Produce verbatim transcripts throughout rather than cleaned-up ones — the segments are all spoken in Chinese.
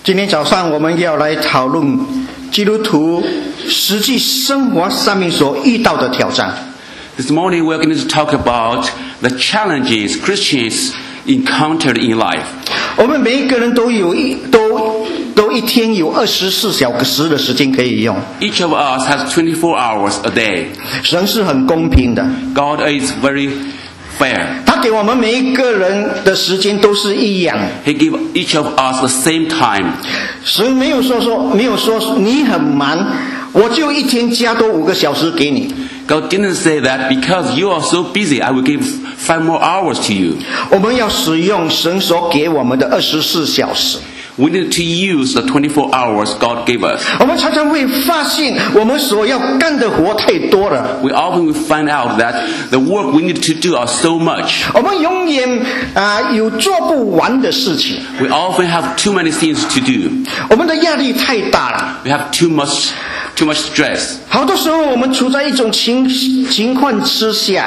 今天早上我们要来讨论基督徒实际生活上面所遇到的挑战。 This morning we're going to talk about the challenges Christians encountered in life. 我们每一个人都有一都都一天有二十四小时的时间可以用。 Each of us has twenty-four hours a day. 神是很公平的。 God is very fair. 他给我们每一个人的时间都是一样。 He gave each of us the same time. 神没有说说没有说你很忙，我就一天加多五个小时给你。 God didn't say that because you are so busy, I will give five more hours to you. 我们要使用神所给我们的二十四小时。 We need to use the twenty-four hours God gave us. 我们常常会发现，我们所要干的活太多了。 We often will find out that the work we need to do are so much. 我们永远啊、呃、有做不完的事情。 We often have too many things to do. 我们的压力太大了。 We have too much, too much stress. 好多时候，我们处在一种情情况之下。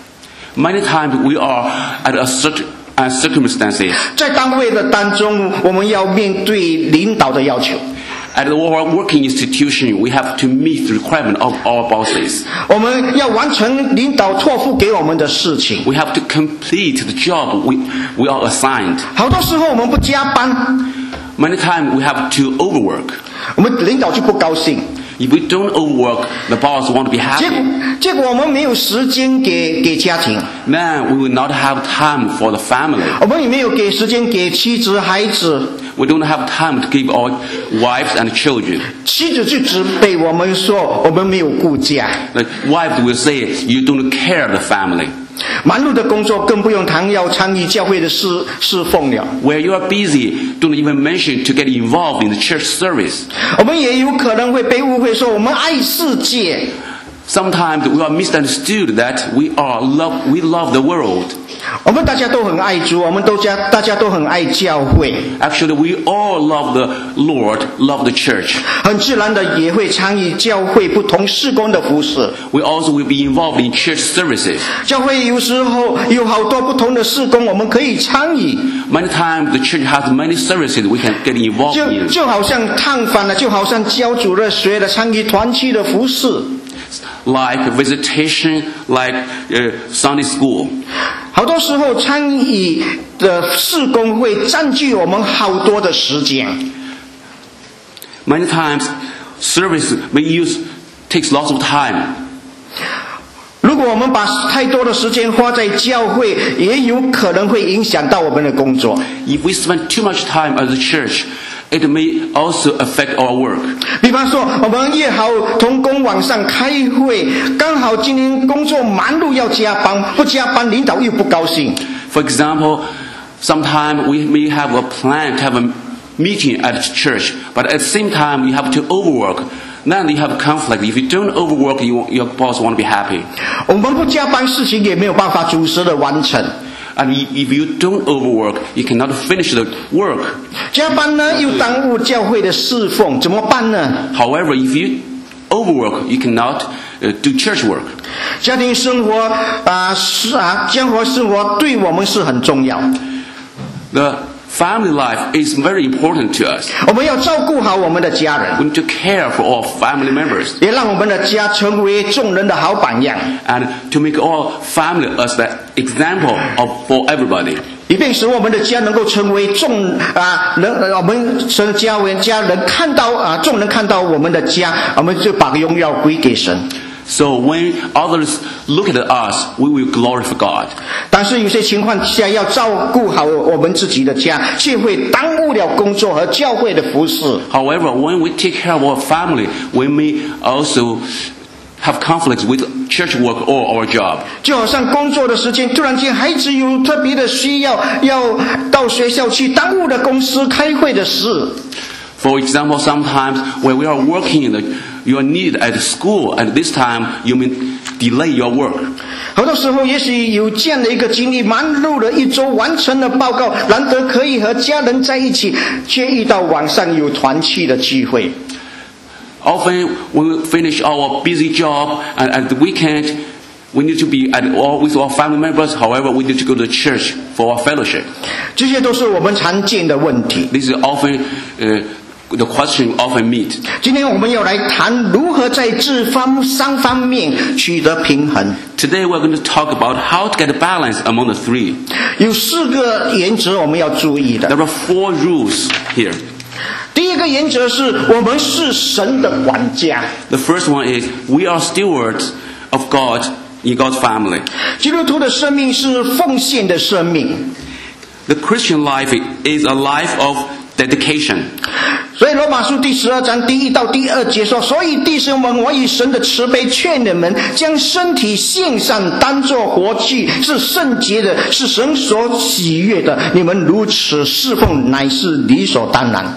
Many times we are at a certain uh, circumstances. 在单位的当中，我们要面对领导的要求。 At our working institution, we have to meet the requirement of our bosses. 我们要完成领导托付给我们的事情。 We have to complete the job we, we are assigned. 好多时候我们不加班。 Many times we have to overwork. 我们领导就不高兴。 If we don't overwork, the boss won't be 结果 happy. 结果我们没有时间给给家庭。 Then we will not have time for the family. 我们也没有给时间给妻子孩子。 We don't have time to give our wives and children. 妻子就责备我们说我们没有顾家。 The wife will say, you don't care the family. 忙碌的工作更不用谈要参与教会的事侍奉了。 Where you are busy, don't even mention to get involved in the church service. 我们也有可能会被误会说我们爱世界。 Sometimes we are misunderstood that we are love, we love the world. 我们大家都很爱主，我们都家大家都很爱教会。 Actually, we all love the Lord, love the church. 很自然的也会参与教会不同事工的服事。 We also will be involved in church services. 教会有时候有好多不同的事工，我们可以参与。 Many times the church has many services we can get involved 就 in. 就好像探访了，就好像教主日学的参与团契的服事。 Like visitation, like uh, Sunday school. 好多时候参与的事工会占据我们好多的时间。 Many times, service we use takes lots of time. 如果我们把太多的时间花在教会，也有可能会影响到我们的工作。 If we spend too much time at the church, it may also affect our work. 比方说，我们约好同工网上开会，刚好今天工作忙碌要加班，不加班领导又不高兴。 For example, sometimes we may have a plan to have a meeting at church, but at the same time you have to overwork. Then you have conflict. If you don't overwork, you, your boss won't be happy. 我们不加班，事情也没有办法准时的完成。 And if you don't overwork, you cannot finish the work. 加班呢，又耽误教会的侍奉，怎么办呢？ However, if you overwork, you cannot uh, do church work. 家庭生活啊是啊，家庭生活对我们是很重要。 The family life is very important to us. 我们要照顾好我们的家人， We need to care for all family members 也让我们的家成为众人的好榜样， and to make all family as the example of for everybody. 以便使我们的家能够成为众啊人，我们神家为家人看到啊众人看到我们的家，我们就把荣耀归给神。 So when others look at us, we will glorify God. 但是有些情况下要照顾好我们自己的家，却会耽误了工作和教会的服事。 However, when we take care of our family, we may also have conflicts with church work or our job. 就好像工作的时间，突然间孩子有特别的需要，要到学校去，耽误了公司开会的事。 For example, sometimes when we are working, you are needed at school, and this time you may delay your work. 好多时候，也许有这样的一个经历，忙碌了一周完成了报告，难得可以和家人在一起，却遇到晚上有团契的聚会。 Often we will finish our busy job, and at the weekend We need to be at all with our family members. However, we need to go to church for our fellowship. 这些都是我们常见的问题。 This is often uh, the question often meet. 今天我们要来谈如何在这方三方面取得平衡。 Today we're going to talk about how to get a balance among the three. 有四个原则我们要注意的。 There are four rules here. 第一个原则是我们是神的管家。 The first one is we are stewards of God in God's family. 基督徒的生命是奉献的生命。 The Christian life is a life of dedication. 所以罗马书第十二章第一到第二节说，所以弟兄们，我以神的慈悲劝你们，将身体献上，当作活祭，是圣洁的，是神所喜悦的。你们如此侍奉，乃是理所当然。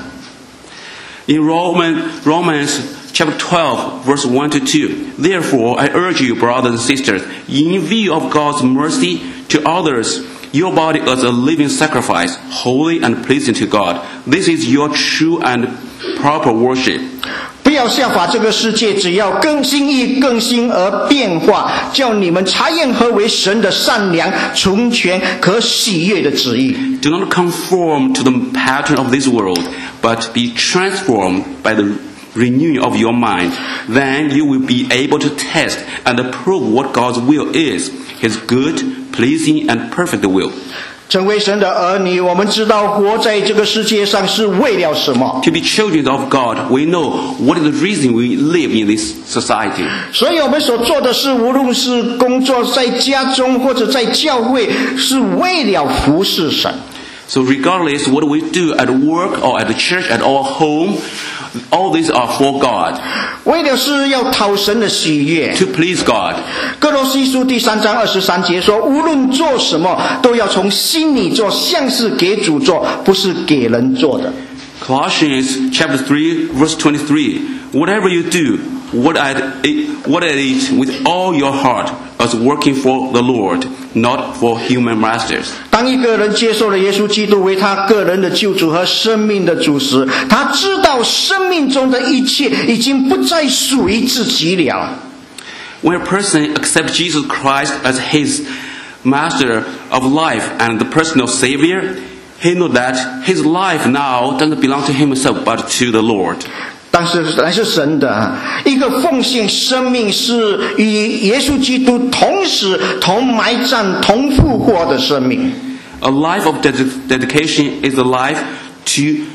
In Roman, Romans chapter twelve, verse one to two, therefore I urge you, brothers and sisters, in view of God's mercy to others, your body as a living sacrifice, holy and pleasing to God. This is your true and proper worship. 不要效法这个世界，只要更新意更新而变化，叫你们察验何为神的善良、纯全、可喜悦的旨意。 Do not conform to the pattern of this world, but be transformed by the renewing of your mind. Then you will be able to test and approve what God's will is, His good, pleasing, and perfect will. 成为神的儿女，我们知道活在这个世界上是为了什么。 To be children of God, we know what is the reason we live in this society. 所以我们所做的事，无论是工作在家中或者在教会，是为了服侍神。 So regardless what we do at work or at the church, at our home, all these are for God, 为了是要讨神的喜悦。 to please God. 哥罗西书第三章二十三节说，无论做什么，都要从心里做，像是给主做，不是给人做的。 Colossians chapter three, verse twenty-three. Whatever you do, what at it, what at it with all your heart, as working for the Lord, not for human masters. 当一个人接受了耶稣基督为他个人的救主和生命的主时，他知道生命中的一切已经不再属于自己了。 When a person accepts Jesus Christ as his master of life and the personal savior, he knows that his life now doesn't belong to himself but to the Lord. 但是乃是神的一个奉献生命，是与耶稣基督同死、同埋葬、同复活的生命。 A life of ded- dedication is a life to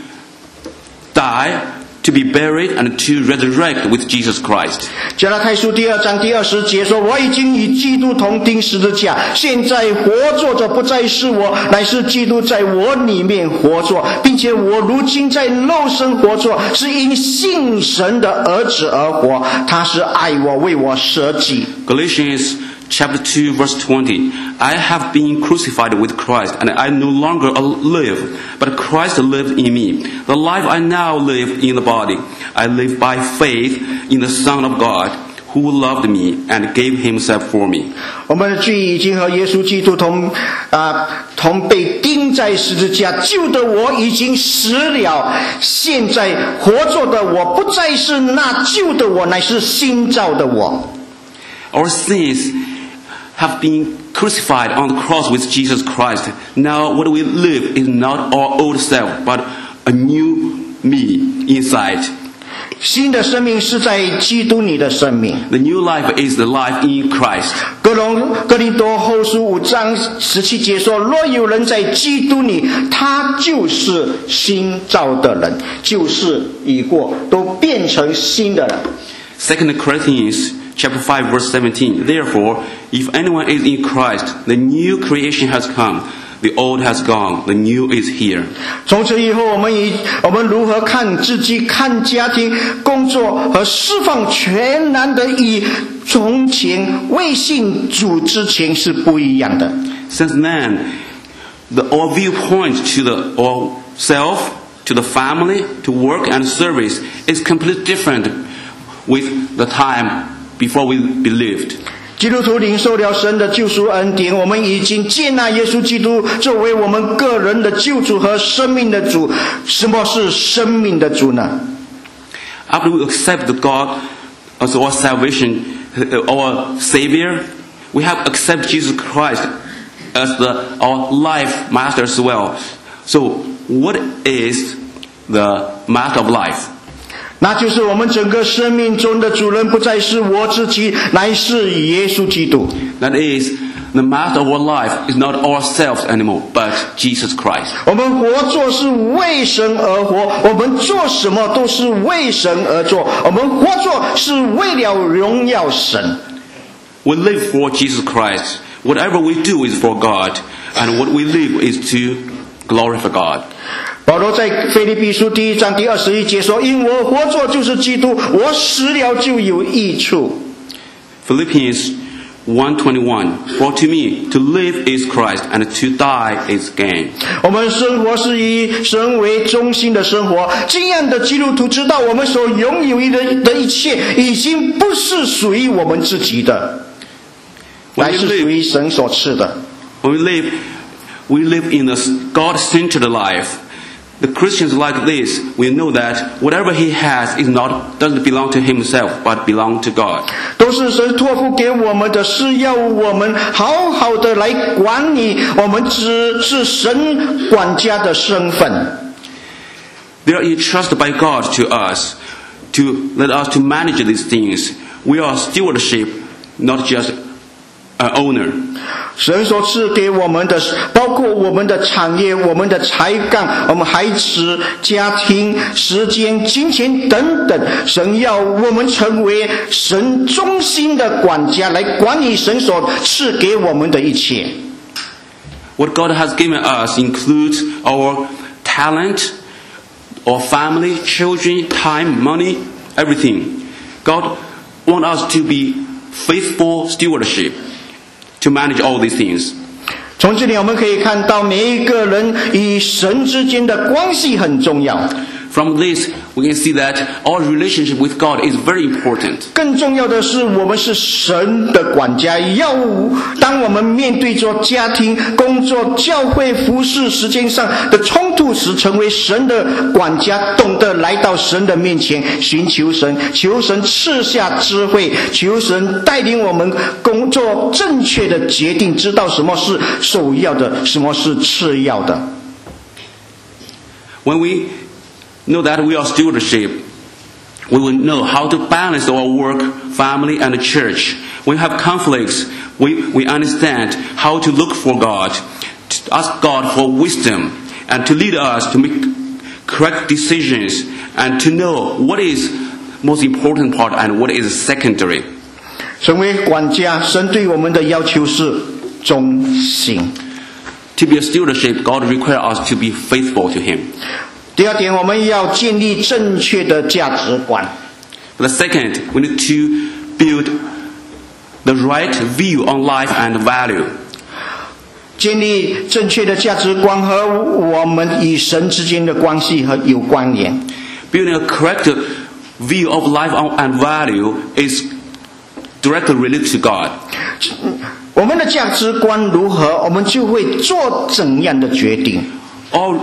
die, to be buried, and to resurrect with Jesus Christ. 加拉太书第二章第二十节说，我已经与基督同钉十字架，现在活着的不再是我，乃是基督在我里面活着，并且我如今在肉身活着，是因信神的儿子而活，他是爱我，为我舍己。 Galatians chapter two, verse twenty. I have been crucified with Christ, and I no longer live, but Christ lives in me. The life I now live in the body, I live by faith in the Son of God, who loved me and gave himself for me. 我们的罪已经和耶稣基督同啊、同被钉在十字架，旧的我已经死了，现在活着的我不再是那旧的我，乃是新造的我。 Our sins have been crucified on the cross with Jesus Christ. Now what we live is not our old self, but a new me inside. 新的生命是在基督里的生命。 The new life is the life in Christ. 哥林哥林多后书五章十七节说：若有人在基督里，他就是新造的人，旧事已过，都变成新的人。 Second Corinthians chapter five, verse seventeen. Therefore, if anyone is in Christ, the new creation has come. The old has gone. The new is here. 从此以后，我们以我们如何看自己、看家庭、工作和释放，全然的与从前未信主之前是不一样的。 Since then, the, our viewpoint to the our self, to the family, to work and service is completely different with the time before we believed. 基督徒领受了神的救赎恩典，我们已经接纳耶稣基督作为我们个人的救主和生命的主。什么是生命的主呢？ After we accept God as our salvation, our Savior, we have accepted Jesus Christ as the, our life master as well. So, what is the master of life? 那就是我们整个生命中的主人不再是我自己，乃是耶稣基督。 That is, the master of our life is not ourselves anymore, but Jesus Christ. 我们活着是为神而活，我们做什么都是为神而做，我们活着是为了荣耀神。 We live for Jesus Christ. Whatever we do is for God, and what we live is to glorify God. 保罗在腓立比书第一章第二十一节说：“因我活着就是基督，我死了就有益处。” Philippians one twenty-one. For to me, to live is Christ, and to die is gain. 我们生活是以神为中心的生活，这样的基督徒知道，我们所拥有的的一切，已经不是属于我们自己的，乃是属于神所赐的。 When we live, we live in a God-centered life. The Christians like this, we know that whatever he has is not doesn't belong to himself, but belong to God. 都是神托付给我们的，是要我们好好的来管理，我们只是神管家的身份。 They are entrusted by God to us, to let us to manage these things. We are stewardship, not just an owner. 神所赐给我们的，包括我们的产业、我们的才干、我们孩子、家庭、时间、金钱等等。神要我们成为神中心的管家，来管理神所赐给我们的一切。 What God has given us includes our talent, our family, children, time, money, everything. God wants us to be faithful stewardship. To manage all these things. 从这里我们可以看到，每一个人与神之间的关系很重要。 From this, we can see that our relationship with God is very important. 更重要的是，我们是神的管家。要当我们面对着家庭、工作、教会、服事时间上的冲突时，成为神的管家，懂得来到神的面前，寻求神，求神赐下智慧，求神带领我们工作正确的决定，知道什么是首要的，什么是次要的。 When we know that we are stewardship, we will know how to balance our work, family, and church. When we have conflicts, we, we understand how to look for God, to ask God for wisdom, and to lead us to make correct decisions, and to know what is most important part and what is secondary. 成为管家，神对我们的要求是忠心。 To be a stewardship, God requires us to be faithful to Him. 第二点，我们要建立正确的价值观。 The second, we need to build the right view on life and value. 建立正确的价值观和我们与神之间的关系和有关联。 Building a correct view of life and value is directly related to God. 我们的价值观如何，我们就会做怎样的决定。 Our,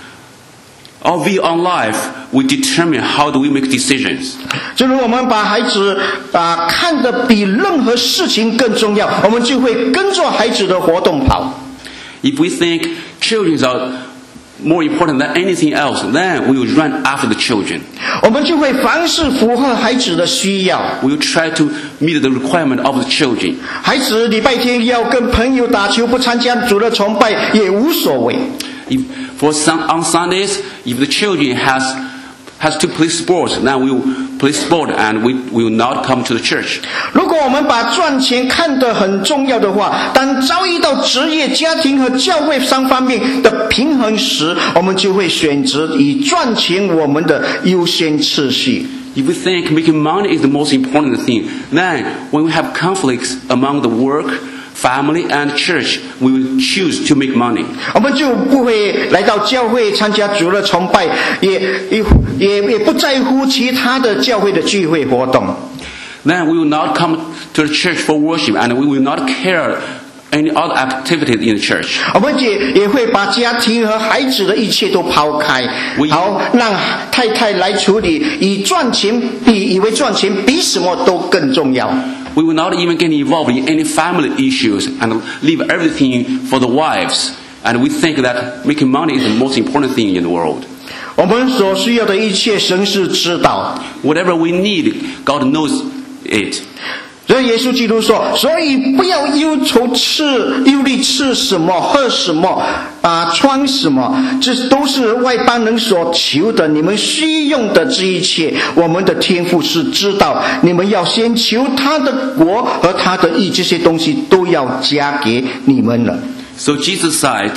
our view on life will determine how do we make decisions. 正如我们把孩子把看得比任何事情更重要，我们就会跟着孩子的活动跑。 If we think children are more important than anything else, then we will run after the children. 我们就会凡事符合孩子的需要。 We will try to meet the requirement of the children. 孩子礼拜天要跟朋友打球，不参加主日崇拜也无所谓。 If, for some, on Sundays, if the children has has to play sports, then we will play sport and we, we will not come to the church. 如果我们把赚钱看得很重要的话，当遭遇到职业、家庭和教会三方面的平衡时，我们就会选择以赚钱我们的优先次序。 If we think making money is the most important thing, then when we have conflicts among the work, family, and church, we will choose to make money. 我们就不会来到教会参加主日崇拜，也也也也不在乎其他的教会的聚会活动。 Then we will not come to the church for worship, and we will not care any other activities in the church. 我们也也会把家庭和孩子的一切都抛开，好让太太来处理，以赚钱比以为赚钱比什么都更重要。 We will not even get involved in any family issues and leave everything for the wives. And we think that making money is the most important thing in the world. 我们所需要的一切，神是知道。 Whatever we need, God knows it. 所以耶稣基督说，所以不要忧愁吃忧虑吃什么喝什么啊穿什么，这都是外邦人所求的，你们需用的这一切，我们的天父是知道，你们要先求他的国和他的义，这些东西都要加给你们了。 So Jesus said,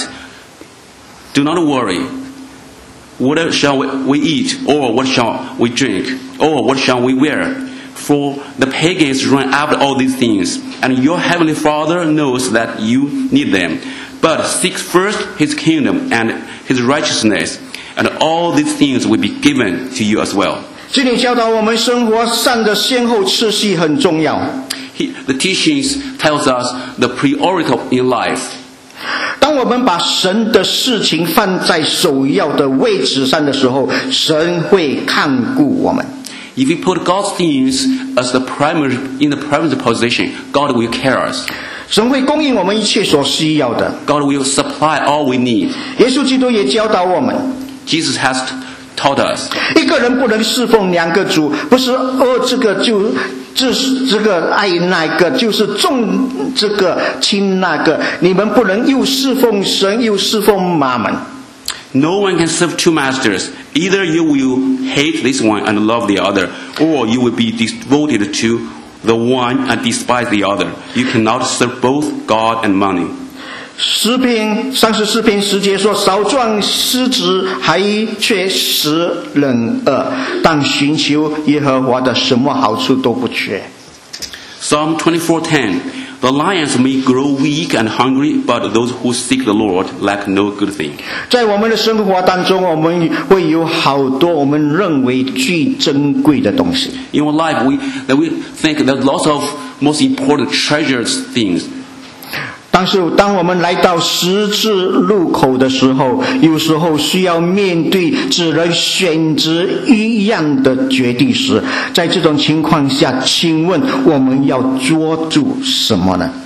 do not worry. What shall we eat, or what shall we drink, or what shall we wear? For the pagans run after all these things, and your heavenly Father knows that you need them. But seek first His kingdom and His righteousness, and all these things will be given to you as well. 这里教导我们生活上的先后次序很重要。 He, the teachings tells us the priority in life. 当我们把神的事情放在首要的位置上的时候，神会看顾我们。 If we put God's things as the primary in the primary position, God will care us. 神会供应我们一切所需要的。 God will supply all we need. 耶稣基督也教导我们， Jesus has taught us. 一个人不能侍奉两个主，不是哦这个就这这个爱那个，就是重这个轻那个。你们不能又侍奉神又侍奉马门。 No one can serve two masters. Either you will hate this one and love the other, or you will be devoted to the one and despise the other. You cannot serve both God and money. 诗篇三十四篇十节说：“少壮狮子还缺食人饿，但寻求耶和华的，什么好处都不缺。” Psalm twenty-four ten. The lions may grow weak and hungry, but those who seek the Lord lack no good thing. 在我们的生活当中，我们会有好多我们认为最珍贵的东西。 In our life, we that we think that lots of most important treasured things. 但是当我们来到十字路口的时候，有时候需要面对只能选择一样的决定时，在这种情况下，请问我们要捉住什么呢？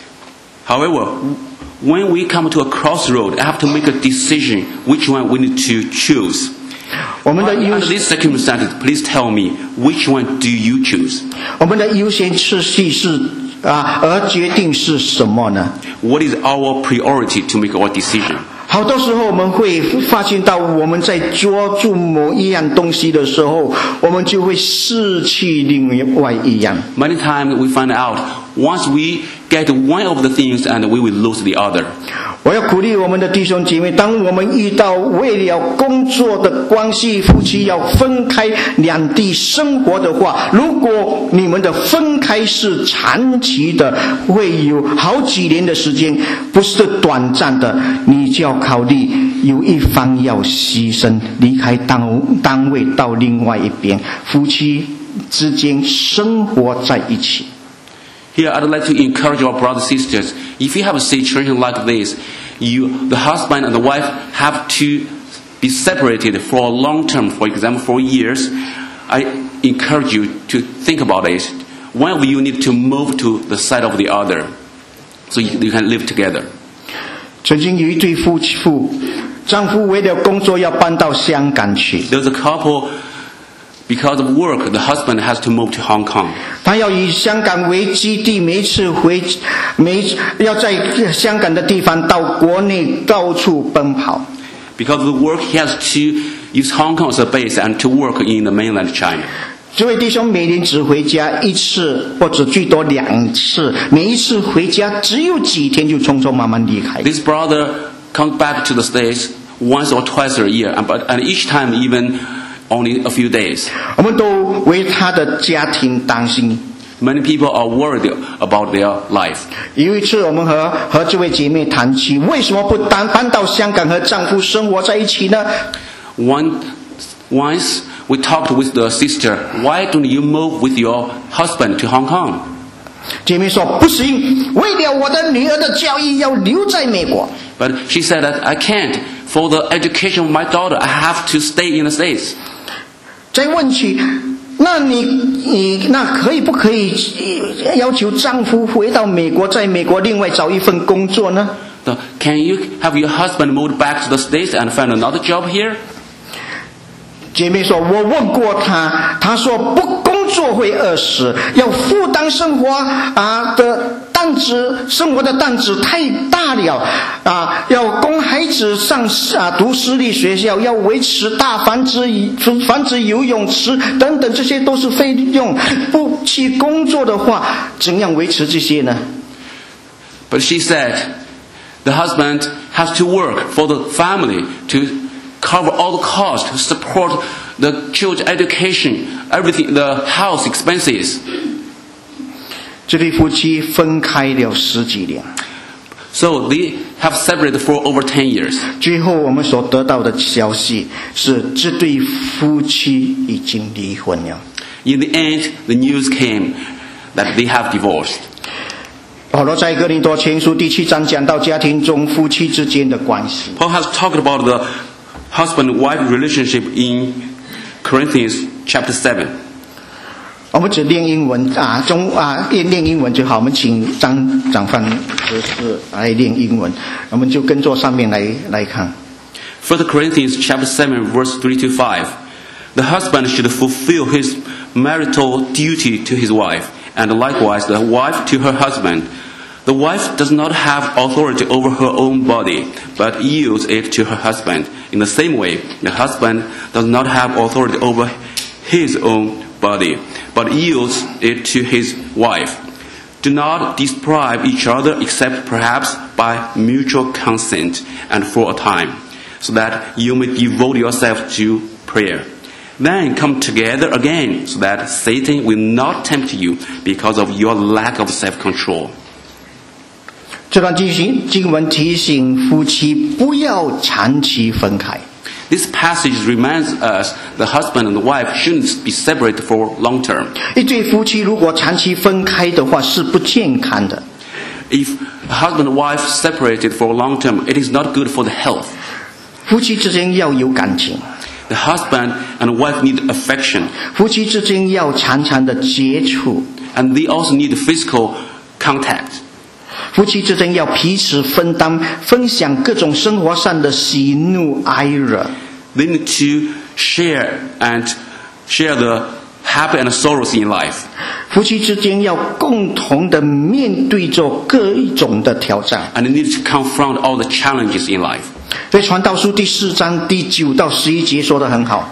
However, when we come to a crossroad, I have to make a decision which one we need to choose. 我们的优 Under these circumstances, please tell me which one do you choose? 我们的优先次序是啊，而决定是什么呢？ What is our priority to make our decision? 好多时候我们会发现到，我们在捉住某一样东西的时候，我们就会失去另外一样。 Many times we find out once we get one of the things and we will lose the other. 我要鼓励我们的弟兄姐妹，当我们遇到为了工作的关系，夫妻要分开两地生活的话，如果你们的分开是长期的，会有好几年的时间，不是短暂的，你就要考虑有一方要牺牲，离开单单位到另外一边，夫妻之间生活在一起。 Here, I'd like to encourage our brothers and sisters. If you have a situation like this, you, the husband and the wife, have to be separated for a long term, for example, for years. I encourage you to think about it. One of you need to move to the side of the other, so you, you can live together. 曾经有一对夫妇，丈夫为了工作要搬到香港去。 There's a couple. Because of work, the husband has to move to Hong Kong. 他要以香港为基地，每次回，每要在香港的地方到国内到处奔跑。 Because of the work, he has to use Hong Kong as a base and to work in the mainland China. 这位弟兄每年只回家一次，或者最多两次，每一次回家只有几天就匆匆忙忙离开。 This brother comes back to the States once or twice a year, and, but, and each time even only a few days. 我们都为他的家庭担心。 Many people are worried about their life. 有一次，我们和和这位姐妹谈起，为什么不搬搬到香港和丈夫生活在一起呢？ One, once we talked with the sister, why don't you move with your husband to Hong Kong? 姐妹说不行，为了我的女儿的教育要留在美国。 But she said that I can't. For the education of my daughter, I have to stay in the States. 再问起那你你那可以不可以要求丈夫回到美国，在美国另外找一份工作呢？ So, can you have your husband moved back to the States and find another job here? 姐妹说，我问过他，他说不工作会饿死，要负担生活啊的担子，生活的担子太大了啊，要供孩子上啊读私立学校，要维持大房子、房子游泳池等等，这些都是费用。不去工作的话，怎样维持这些呢？ But she said, the husband has to work for the family to cover all the costs, to support the children's education, everything, the house expenses. 这对夫妻分开了十几年。 So they have separated for over ten years. 最后我们所得到的消息是，这对夫妻已经离婚了。 In the end, the news came that they have divorced. 保罗在哥林多前书第七章讲到家庭中夫妻之间的关系。 Paul has talked about the husband-wife relationship in Corinthians chapter seven. 我们只练英文啊，中啊练练英文就好。我们请张长范执事来练英文，我们就跟着上面来来看。 First Corinthians chapter seven, verse three to five. The husband should fulfill his marital duty to his wife, and likewise the wife to her husband. The wife does not have authority over her own body, but yields it to her husband. In the same way, the husband does not have authority over his own body, but yields it to his wife. Do not deprive each other except perhaps by mutual consent and for a time, so that you may devote yourself to prayer. Then come together again, so that Satan will not tempt you because of your lack of self-control. 这段经经文提醒夫妻不要长期分开。 This passage reminds us the husband and the wife shouldn't be separated for long term. 一对夫妻如果长期分开的话，是不健康的。 If a husband and wife separated for long term, it is not good for the health. 夫妻之间要有感情， The husband and wife need affection, 夫妻之间要常常的接触， and they also need physical contact. 夫妻之间要彼此分担，分享各种生活上的喜怒哀乐。 They need to share and share the happy and sorrows in life. 夫妻之间要共同的面对着各一种的挑战。 And they need to confront all the challenges in life. 所以传道书第四章第九到十一节说得很好。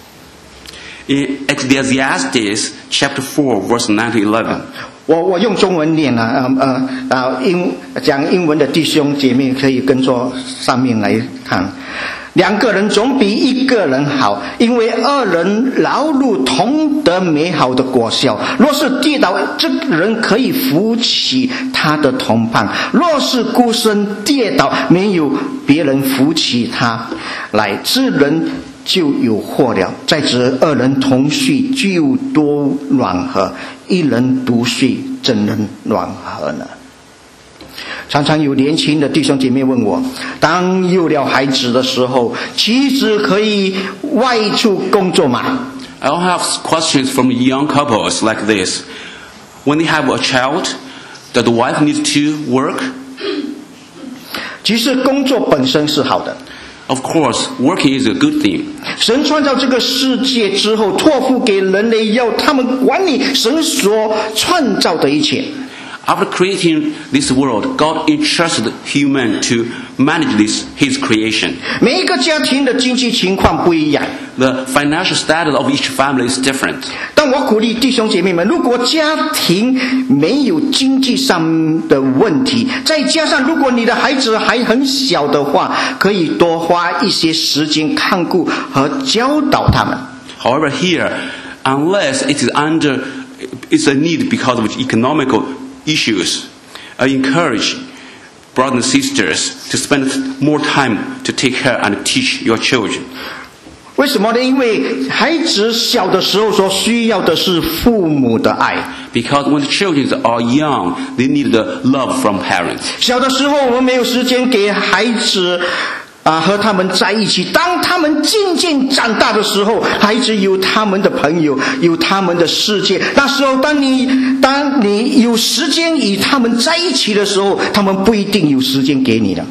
In Ecclesiastes chapter four, verse nine to eleven. 我我用中文念啊，呃呃啊，英讲英文的弟兄姐妹可以跟着上面来看。两个人总比一个人好，因为二人劳碌同得美好的果效。若是跌倒，这个人可以扶起他的同伴；若是孤身跌倒，没有别人扶起他来，这人就有祸了。再者，二人同睡就多暖和，一人独睡怎能暖和呢？常常有年轻的弟兄姐妹问我，当有了孩子的时候，妻子可以外出工作吗？ I also have questions from young couples like this. When they have a child, does the wife need to work? 其实工作本身是好的。 Of course, working is a good thing. 神创造这个世界之后，托付给人类，要他们管理神所创造的一切。 After creating this world, God entrusted human to manage this, His creation. 每一个家庭的经济情况不一样， The financial status of each family is different. 但我鼓励弟兄姐妹们，如果家庭没有经济上的问题，再加上如果你的孩子还很小的话，可以多花一些时间看顾和教导他们。 However, here, unless it is under, it's a need because of economical issues, I encourage brothers and sisters to spend more time to take care and teach your children. 为什么呢？因为孩子小的时候所需要的是父母的爱。 Because when the children are young, they need the love from parents. 小的时候我们没有时间给孩子啊，和他们在一起。当他们渐渐长大的时候，孩子有他们的朋友，有他们的世界。那时候，当你当你有时间与他们在一起的时候，他们不一定有时间给你的。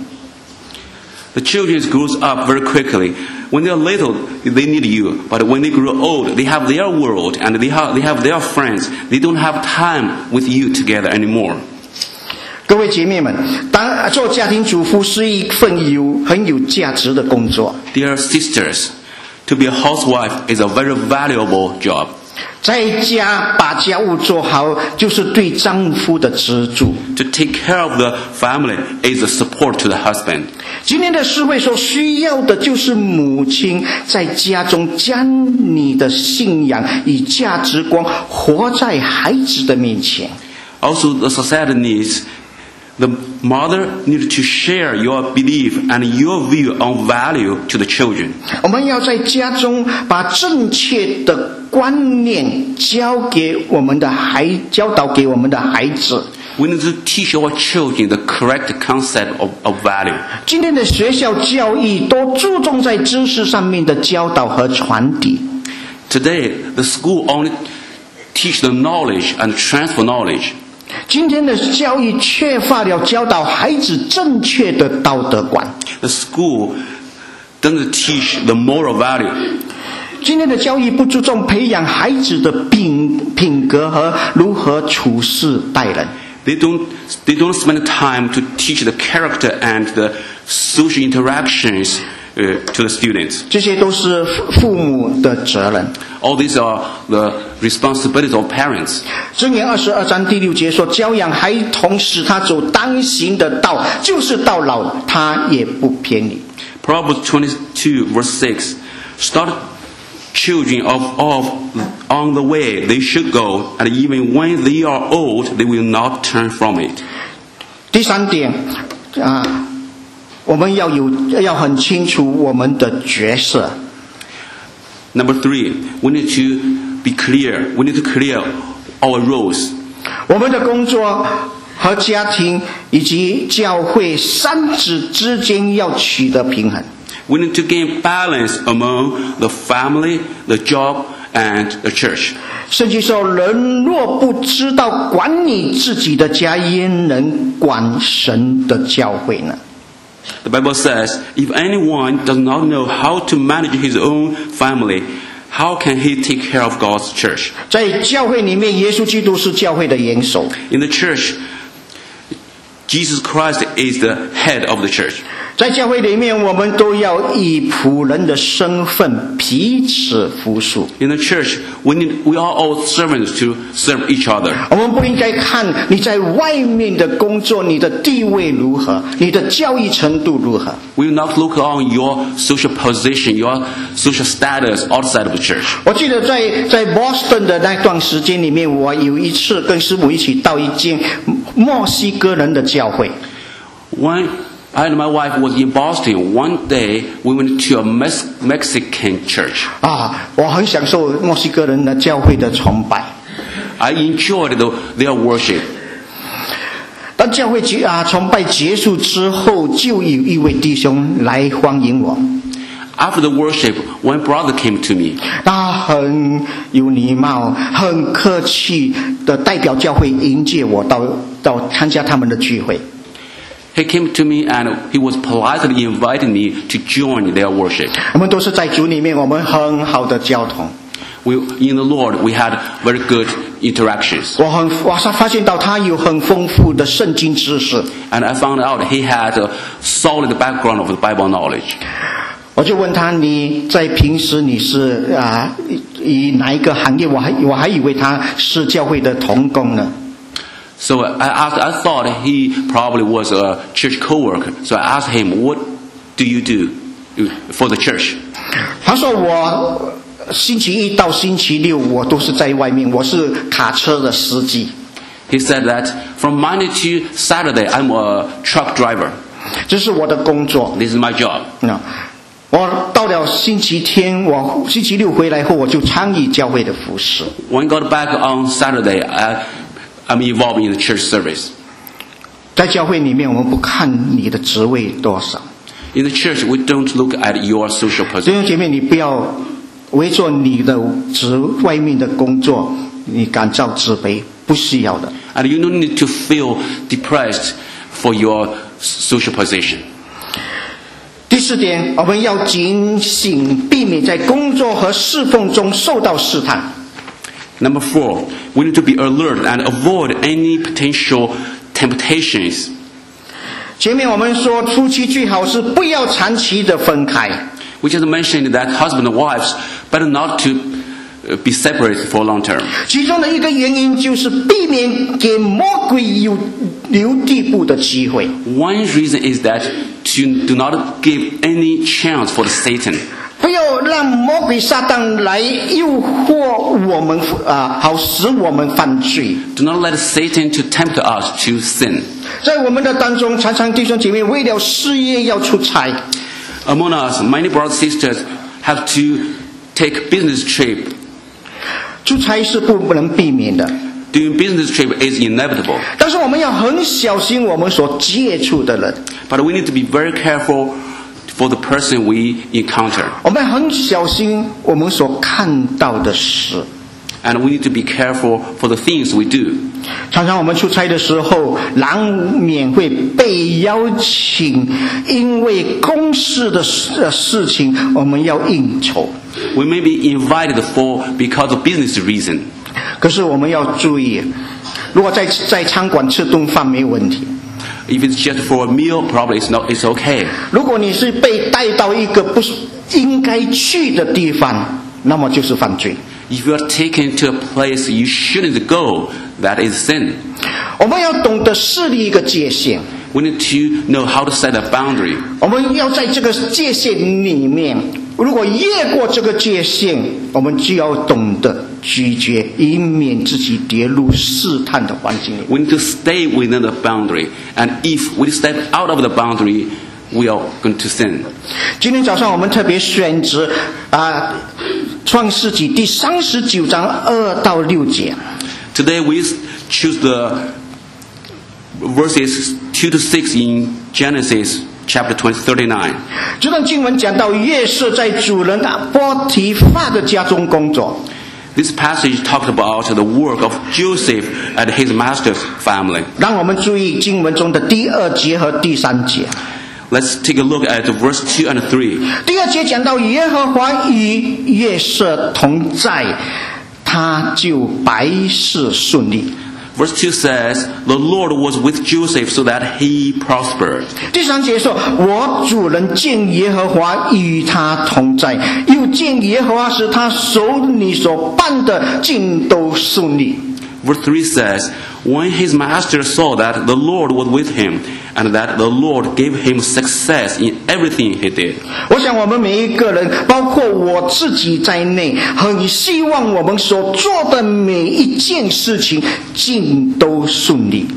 The children grows up very quickly. When they're little, they need you. But when they grow old, they have their world and they have, they have their friends. They don't have time with you together anymore. 各位姐妹们，当做家庭主妇是一份有很有价值的工作。 Dear sisters, to be a housewife is a very valuable job. 在家把家务做好，就是对丈夫的支柱。 To take care of the family is a support to the husband. 今天的社会所需要的就是母亲在家中将你的信仰与价值观活在孩子的面前。 Also, the society needs the mother needs to share your belief and your view on value to the children. 我们要在家中把正确的观念教给我们的孩，教导给我们的孩子。 We need to teach our children the correct concept of, of value. 今天的学校教育都注重在知识上面的教导和传递。 Today, the school only teach the knowledge and transfer knowledge. 今天的教育缺乏了教导孩子正确的道德观。 The school doesn't teach the moral value. 今天的教育不注重培养孩子的品品格和如何处事待人。 They don't, they don't spend time to teach the character and the social interactions uh, to the students. 这些都是父母的责任。 All these are the responsibilities of parents. 箴言二十二章第六节说：“教养孩童，使他走当行的道，就是到老他也不偏离。” Proverbs twenty-two verse six. Start children of, of on the way they should go, and even when they are old, they will not turn from it. 第三点啊，我们要有要很清楚我们的角色。 Number three, we need to be clear. We need to clear our roles. 我们的工作和家庭以及教会三者之间要取得平衡。 We need to gain balance among the family, the job, and the church. 圣经说：“人若不知道管理自己的家，焉能管神的教会呢？” The Bible says, if anyone does not know how to manage his own family, how can he take care of God's church? 在教会里面，耶稣基督是教会的元首。 In the church, Jesus Christ is the head of the church. 在教会里面，我们都要以仆人的身份彼此服侍。 In the church, we need, we are all servants to serve each other. 我们不应该看你在外面的工作，你的地位如何，你的教育程度如何。 We will not look on your social position, your social status outside of the church. 我记得在在 Boston 的那段时间里面，我有一次跟师母一起到一间墨西哥人的教会。 When I and my wife was in Boston, one day we went to a Mex- Mexican church. 啊，我很享受墨西哥人的教会的崇拜。 I enjoyed the, their worship. 当教会结啊崇拜结束之后，就有一位弟兄来欢迎我。 After the worship, one brother came to me. 他很有礼貌，很客气的代表教会迎接我到到参加他们的聚会。 He came to me and he was politely inviting me to join their worship. 我们都是在主里面，我们很好的交通。 We, in the Lord, we had very good interactions. 我很我发现到他有很丰富的圣经知识。 And I found out he had a solid background of the Bible knowledge. 我就问他：“你在平时你是啊以哪一个行业？”我还我还以为他是教会的同工呢。 So I asked, I thought he probably was a church co-worker. So I asked him, what do you do for the church? 他说：“我星期一到星期六我都是在外面，我是卡车的司机。” He said that from Monday to Saturday, I'm a truck driver. 这是我的工作。 This is my job. 那我到了星期天，我星期六回来后，我就参与教会的服事。 When I got back on Saturday, I, I'm involved in the church service. 在教会里面，我们不看你的职位多少。 In the church, we don't look at your social 弟兄 position. 姐妹，你不要为做你的职外面的工作，你感到自卑，不需要的。 And you don't need to feel depressed for your social position. 第四点，我们要警醒，避免在工作和侍奉中受到试探。 Number four, we need to be alert and avoid any potential temptations. 前面我们说，夫妻最好是不要长期的分开。 We just mentioned that husband and wives better not to uh, be separated for long term. 其中的一个原因就是避免给魔鬼有留地步的机会。 One reason is that to do not give any chance for the Satan. 不要让魔鬼撒旦来诱惑我们啊，好使我们犯罪。 Do not let Satan to tempt us to sin. 在我们的当中，常常弟兄姐妹为了事业要出差， Among us, many brothers and sisters have to take business trip. 出差是不能避免的。 Doing business trip is inevitable. 但是我们要很小心我们所接触的人， But we need to be very careful for the person we encounter. 我们很小心我们所看到的事。 And we need to be careful for the things we do. 常常我们出差的时候，难免会被邀请，因为公事的事事情，我们要应酬。 We may be invited for because of business reason. 可是我们要注意，如果在在餐馆吃顿饭没问题， If it's just for a meal, probably it's not. It's okay. 如果你是被带到一个不应该去的地方，那么就是犯罪。 If you are taken to a place you shouldn't go, that is sin. 我们要懂得设立一个界限， We need to know how to set a boundary. 我们要在这个界限里面，如果越过这个界限，我们就要懂得拒绝，以免自己跌入试探的环境里。 We need to stay within the boundary. And if we step out of the boundary, we are going to sin. 今天早上我们特别选择啊，创世纪第三十九章二到六节。 Today we choose the verses two to six in Genesis chapter twenty, thirty-nine. 这段经文讲到约瑟在主人波提法的家中工作。 This passage talked about the work of Joseph at his master's family. 让我们注意经文中的第二节和第三节。 Let's take a look at verse two and three. 第二节讲到耶和华与约瑟同在，他就百事顺利。 Verse two says, the Lord was with Joseph so that he prospered. 第三节说，我主人见耶和华与他同在，又见耶和华使他手里所办的尽都顺利。 Verse three says, when his master saw that the Lord was with him, and that the Lord gave him success in everything he did. 我想我们每一个人，包括我自己在内，很希望我们所做的每一件事情尽都顺利。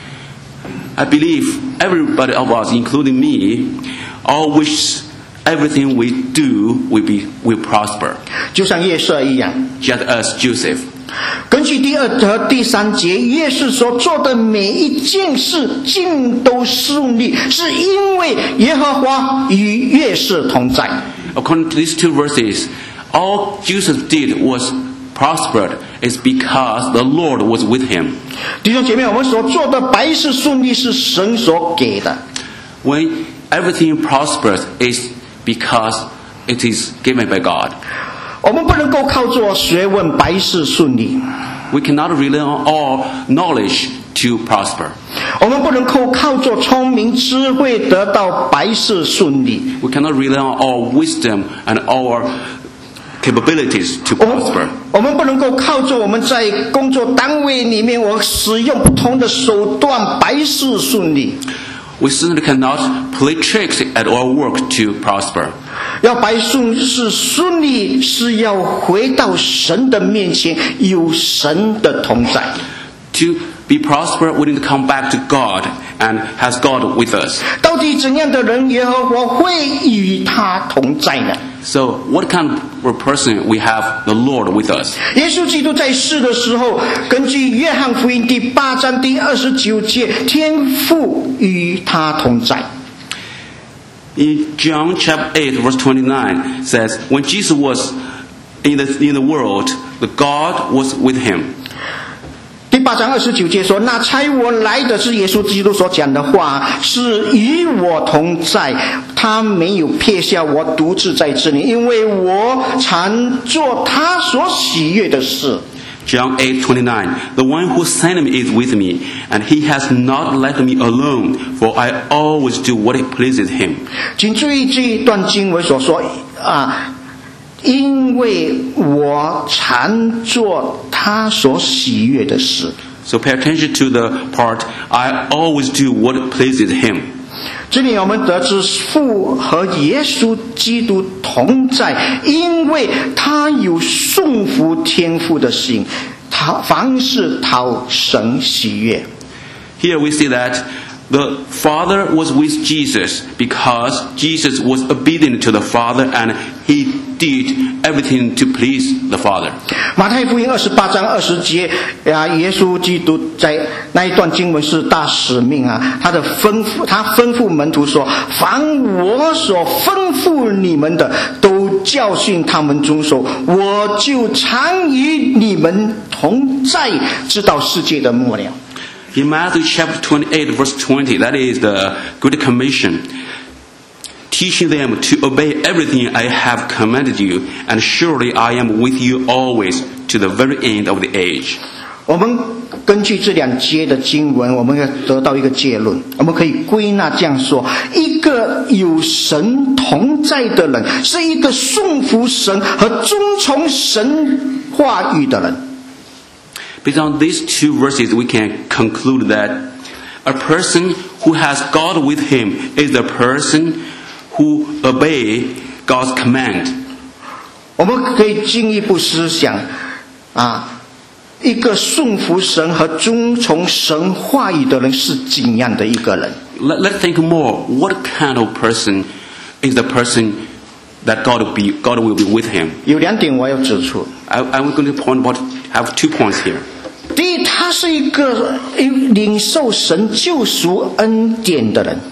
I believe everybody of us, including me, all wish everything we do will be will prosper, 就像约瑟一样。 just as Joseph. 根据第二和第三节，约瑟所做的每一件事尽都顺利，是因为耶和华与约瑟同在。 According to these two verses, all Joseph did was prospered is because the Lord was with him. 弟兄姐妹，我们所做的百事顺利是神所给的。 When everything prospers is because it is given by God. 我们不能够靠做学问百事顺利， We cannot rely on all knowledge to prosper. 我们不能够靠做聪明智慧得到百事顺利。 We cannot rely on all wisdom and our capabilities to 我们 prosper. 我们不能够靠着我们在工作单位里面，我使用不同的手段百事顺利。 We certainly cannot play tricks at our work to prosper. 要百事顺利，是要回到神的面前，有神的同在。 To be prosper, we need to come back to God and has God with us. 到底怎样的人，耶和华会与他同在呢？ So, what kind of person we have the Lord with us? 耶稣基督在世的时候，根据约翰福音第八章第二十九节，天父与他同在。 In John chapter eight, verse twenty-nine says, when Jesus was in the, in the world, the God was with him. 第八章二十九节说，那差我来的是耶稣基督所讲的话，是与我同在，他没有撇下我独自在这里，因为我常做他所喜悦的事。 John eight twenty-nine, the one who sent me is with me, and he has not left me alone, for I always do what pleases him. 请注意这一段经文所说啊，因为我常做他所喜悦的事。 So pay attention to the part, I always do what pleases him. 这里我们得知父和耶稣基督同在，因为他有顺服天父的心，他凡事讨神喜悦。 Here we see that the Father was with Jesus because Jesus was obedient to the Father and he did everything to please the Father. 马太福音二十八章二十节啊，耶稣基督在那一段经文是大使命啊，他的吩咐，他吩咐门徒说：“凡我所吩咐你们的，都教训他们遵守，我就常与你们同在，直到世界的末了。” In Matthew chapter twenty-eight, verse twenty, that is the Great Commission, teaching them to obey everything I have commanded you, and surely I am with you always to the very end of the age. 我们根据这两节的经文，我们要得到一个结论，我们可以归纳这样说：一个有神同在的人，是一个顺服神和遵从神话语的人。 Based on these two verses, we can conclude that a person who has God with him is the person who obeys God's command. 我们可以进一步思想啊，一个顺服神和遵从神话语的人是怎样的一个人 Let, let's think more. What kind of person is the person that God will be, God will be with him? 有两点我要指出。 I, I'm going to point about, have two points here. 第一，他是一个领受神救赎恩典的人。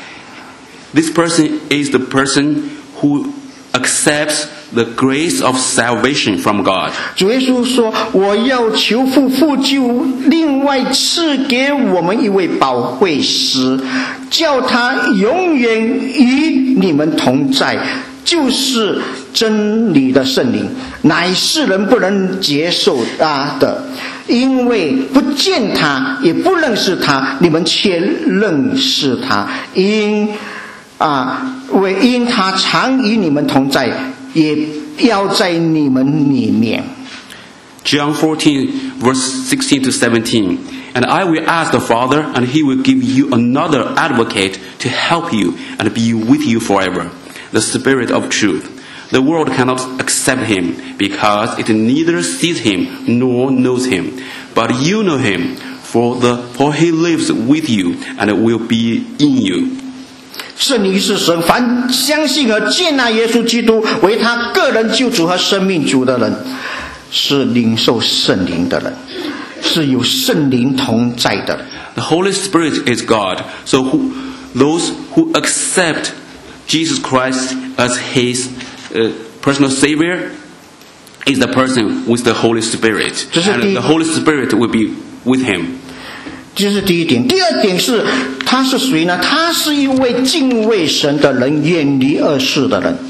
This person is the person who accepts the grace of salvation from God. 主耶稣说：“我要求父父就另外赐给我们一位保惠师，叫他永远与你们同在，就是真理的圣灵，乃世人不能接受他的。因为不见他，也不认识他，你们却认识他，因啊，为因他常与你们同在，也要在你们里面。” John fourteen, verse sixteen to seventeen. And I will ask the Father, and he will give you another advocate to help you and be with you forever, the Spirit of truth. The world cannot accept him because it neither sees him nor knows him. But you know him, for, the, for he lives with you and will be in you. 圣灵是神，凡相信和接纳耶稣基督为他个人救主和生命主的人，是领受圣灵的人，是有圣灵同在的人。 The Holy Spirit is God. So who, those who accept Jesus Christ as his uh, personal Savior is the person with the Holy Spirit. And the Holy Spirit will be with him. 这是第一点。第二点是，他是谁呢？他是一位敬畏神的人，远离恶事的人。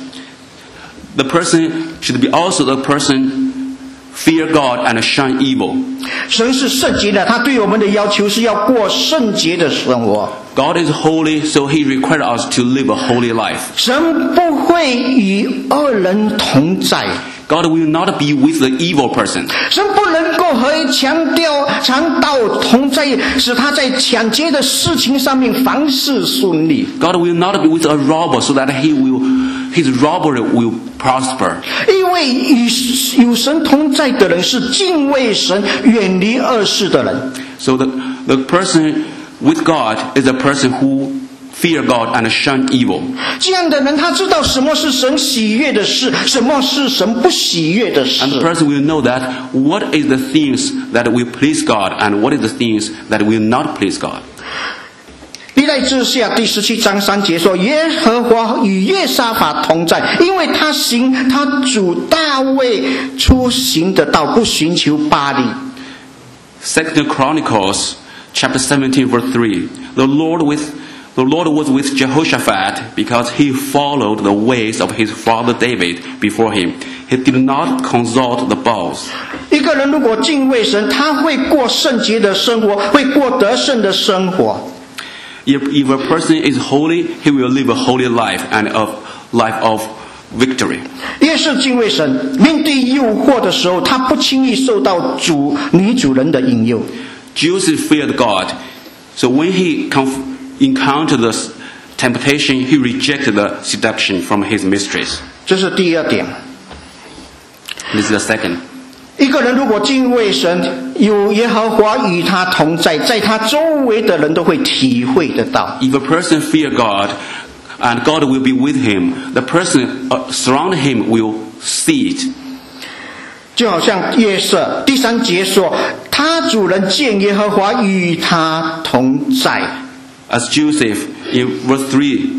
The person should be also the person fear God and shun evil. 神是圣洁的，他对我们的要求是要过圣洁的生活。 God is holy, so he requires us to live a holy life. 神不会与恶人同在。 God will not be with the evil person. 神不能够和强调强盗同在，使他在抢劫的事情上面凡事顺利。 God will not be with a robber so that he will, his robbery will prosper. 因为与有神同在的人是敬畏神、远离恶事的人。 So the, the person with God is a person who fear God and shun evil. 这样的人，他知道什么是神喜悦的事，什么是神不喜悦的事。 And the person will know that what is the things that will please God and what is the things that will not please God. 第历代志下第十七章三节说，耶和华与约沙法同在，因为他行他主大卫出行的道，不寻求巴力。 Second Chronicles chapter seventeen verse three. The Lord with the Lord was with Jehoshaphat because he followed the ways of his father David before him. He did not consult the Baals. 一个人如果敬畏神，他会过圣洁的生活，会过得胜的生活。 If, if a person is holy, he will live a holy life and a life of victory. 越是敬畏神，面对诱惑的时候，他不轻易受到主女主人的引诱。 Joseph feared God, so when he conf- encountered the temptation, he rejected the seduction from his mistress. 这是第二点。 This is the second. 一个人如果敬畏神，有耶和华与他同在，在他周围的人都会体会得到。 If a person fear God, and God will be with him, the person uh, surrounding him will see it. 就好像约瑟第三节说，他主人见耶和华与他同在。 As Joseph in verse three,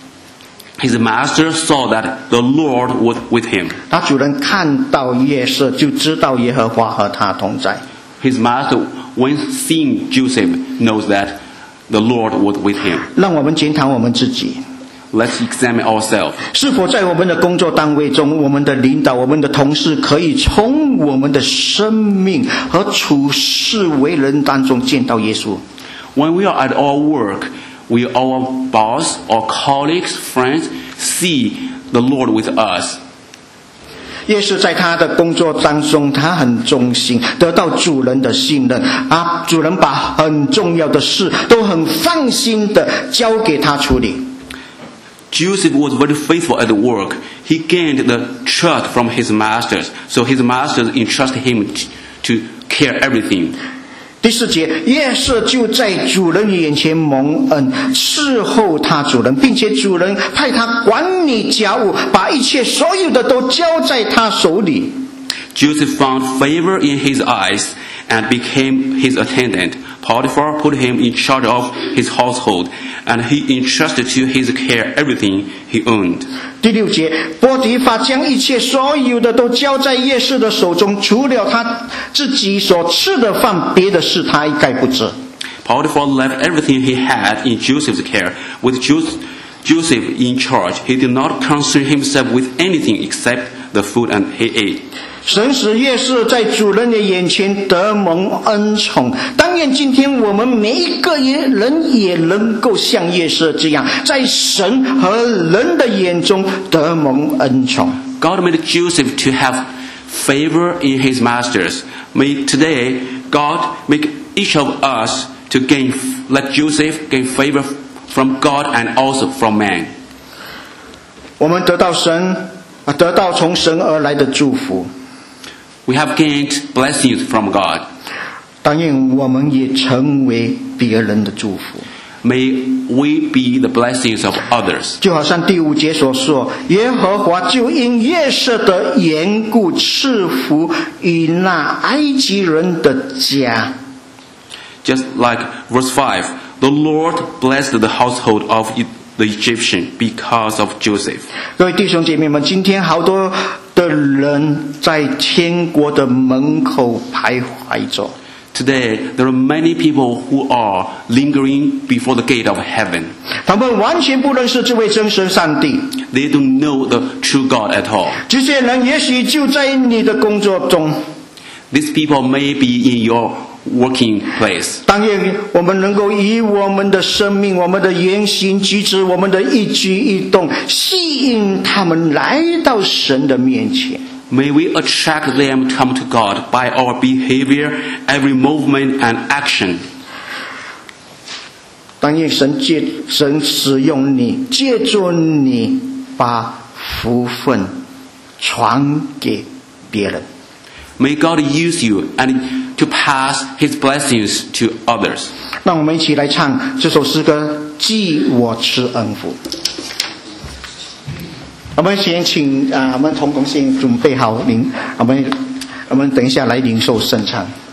his master saw that the Lord was with him. 他主人看到约瑟，就知道耶和华和他同在。 His master, when seeing Joseph, knows that the Lord was with him. 让我们检讨我们自己。 Let's examine ourselves. 是否在我们的工作单位中，我们的领导、我们的同事可以从我们的生命和处事为人当中见到耶稣？ When we are at our work, will our boss or colleagues, friends, see the Lord with us? 耶稣在他的工作当中，他很忠心，得到主人的信任啊，主人把很重要的事都很放心的交给他处理。 Joseph was very faithful at work. He gained the trust from his masters, so his masters entrusted him to care everything. 第四节，约瑟就在主人眼前蒙恩，伺候他主人，并且主人派他管理家务，把一切所有的都交在他手里。 Joseph found favor in his eyes and became his attendant. Potiphar put him in charge of his household, and he entrusted to his care everything he owned. 第六节，波提法将一切所有的都交在约瑟的手中，除了他自己所吃的饭，别的事他一概不知。 Potiphar left everything he had in Joseph's care. With Joseph in charge, he did not concern himself with anything except the food and he ate. 神使约瑟在主人的眼前得蒙恩宠，但愿今天我们每一个人也能够像约瑟这样，在神和人的眼中得蒙恩宠。 God made Joseph to have favor in his masters. May today God make each of us to gain, let Joseph gain favor from God and also from man. 我们得到神，得到从神而来的祝福。 We have gained blessings from God. 但愿我们也成为别人的祝福。 May we be the blessings of others. 就好像第五节所说，耶和华就因约瑟的缘故赐福于那埃及人的家。 Just like verse five, the Lord blessed the household of the Egyptian because of Joseph. 各位弟兄姐妹们，今天好多的人在天国的门口徘徊着。 Today, there are many people who are lingering before the gate of heaven. 他们完全不认识这位真神上帝。 They don't know the true God at all. 这些人也许就在你的工作中。 These people may be in your working place. 但愿我们能够以我们的生命、我们的言行举止、我们的一举一动，吸引他们来到神的面前。 May we attract them to come to God by our behavior, every movement and action. 但愿神借神使用你，借助你，把福分传给别人。 May God use you and to pass His blessings to others. 让我们一起来唱这首诗歌《记我慈恩福》。我们先请啊，我们同工先准备好领，我们我们等一下来领受圣餐。